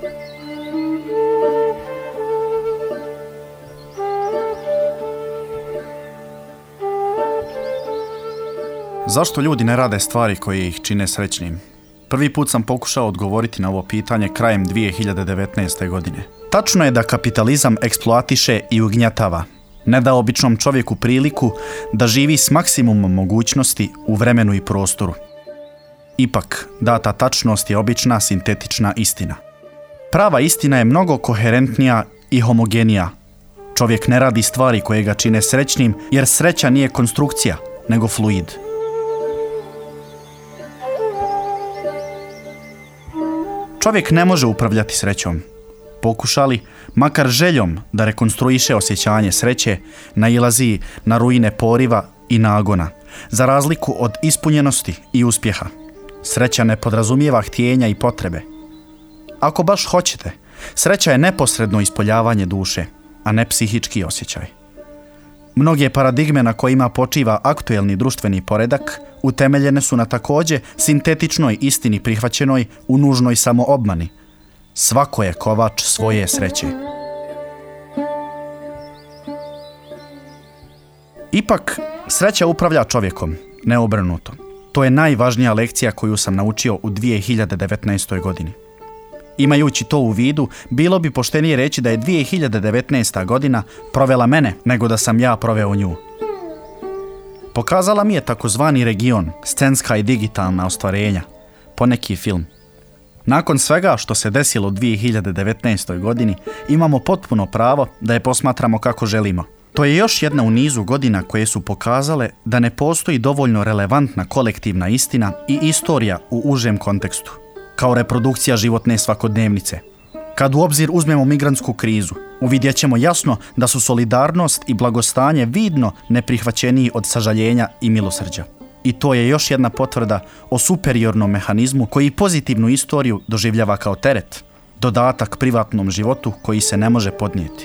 Zašto ljudi ne rade stvari koje ih čine srećnim? Prvi put sam pokušao odgovoriti na ovo pitanje krajem 2019. godine. Tačno je da kapitalizam eksploatiše i ugnjetava, ne da običnom čovjeku priliku da živi s maksimumom mogućnosti u vremenu i prostoru. Ipak, data tačnost je obična sintetična istina. Prava istina je mnogo koherentnija i homogenija. Čovjek ne radi stvari koje ga čine srećnim, jer sreća nije konstrukcija, nego fluid. Čovjek ne može upravljati srećom. Pokušali, makar željom da rekonstruiše osjećanje sreće, nailazi na ruine poriva i nagona, za razliku od ispunjenosti i uspjeha. Sreća ne podrazumijeva htjenja i potrebe. Ako baš hoćete, sreća je neposredno ispoljavanje duše, a ne psihički osjećaj. Mnoge paradigme na kojima počiva aktuelni društveni poredak utemeljene su na također sintetičnoj istini prihvaćenoj u nužnoj samoobmani. Svako je kovač svoje sreće. Ipak, sreća upravlja čovjekom, ne obrnuto. To je najvažnija lekcija koju sam naučio u 2019. godini. Imajući to u vidu, bilo bi poštenije reći da je 2019. godina provela mene nego da sam ja proveo nju. Pokazala mi je takozvani region, scenska i digitalna ostvarenja, poneki film. Nakon svega što se desilo u 2019. godini, imamo potpuno pravo da je posmatramo kako želimo. To je još jedna u nizu godina koje su pokazale da ne postoji dovoljno relevantna kolektivna istina i istorija u užem kontekstu, kao reprodukcija životne svakodnevnice. Kad u obzir uzmemo migrantsku krizu, uvidjet ćemo jasno da su solidarnost i blagostanje vidno neprihvaćeniji od sažaljenja i milosrđa. I to je još jedna potvrda o superiornom mehanizmu koji pozitivnu istoriju doživljava kao teret, dodatak privatnom životu koji se ne može podnijeti.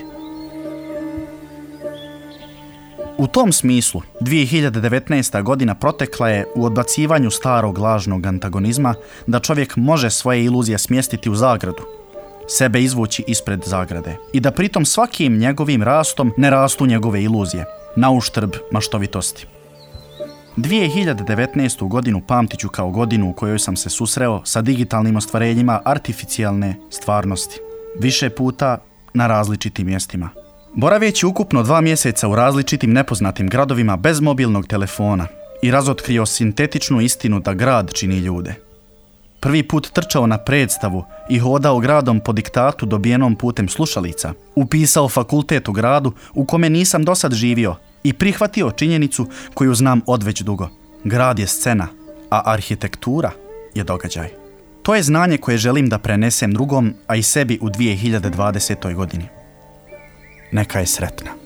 U tom smislu, 2019. godina protekla je u odbacivanju starog lažnog antagonizma da čovjek može svoje iluzije smjestiti u zagradu, sebe izvući ispred zagrade i da pritom svakim njegovim rastom ne rastu njegove iluzije, na uštrb maštovitosti. 2019. godinu pamtit ću kao godinu u kojoj sam se susreo sa digitalnim ostvarenjima artificijalne stvarnosti, više puta na različitim mjestima. Boraveći ukupno 2 mjeseca u različitim nepoznatim gradovima bez mobilnog telefona i razotkrio sintetičnu istinu da grad čini ljude. Prvi put trčao na predstavu i hodao gradom po diktatu dobijenom putem slušalica. Upisao fakultet u gradu u kome nisam dosad živio i prihvatio činjenicu koju znam odveć dugo. Grad je scena, a arhitektura je događaj. To je znanje koje želim da prenesem drugom, a i sebi u 2020. godini. Neka je sretna.